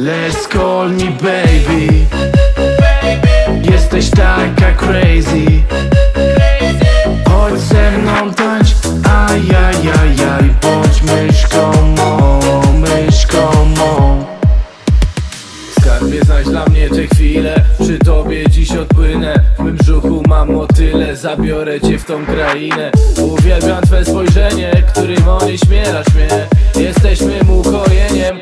Let's call me baby. Jesteś taka crazy. Chodź ze mną tańcz, ajajajaj. Bądź myszką mą, myszką mą. Skarbie, znajdź dla mnie te chwile. Przy tobie dziś odpłynę. W mym brzuchu mam motyle. Zabiorę cię w tą krainę. Uwielbiam twe spojrzenie, którym onieśmielasz mnie. Jesteśmy mu kojeniem.